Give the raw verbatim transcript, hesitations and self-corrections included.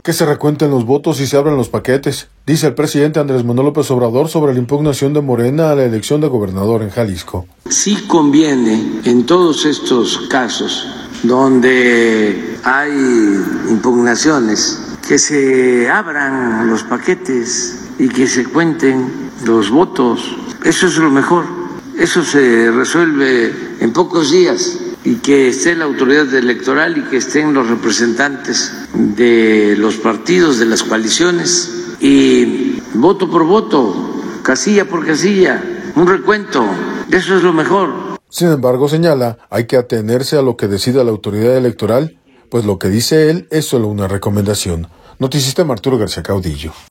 Que se recuenten los votos y se abran los paquetes, dice el presidente Andrés Manuel López Obrador sobre la impugnación de Morena a la elección de gobernador en Jalisco. Sí conviene en todos estos casos donde hay impugnaciones que se abran los paquetes y que se cuenten los votos. Eso es lo mejor. Eso se resuelve en pocos días. Y que esté la autoridad electoral y que estén los representantes de los partidos, de las coaliciones, y voto por voto, casilla por casilla, un recuento. Eso es lo mejor. Sin embargo, señala, hay que atenerse a lo que decida la autoridad electoral, pues lo que dice él es solo una recomendación. Noticista Arturo García Caudillo.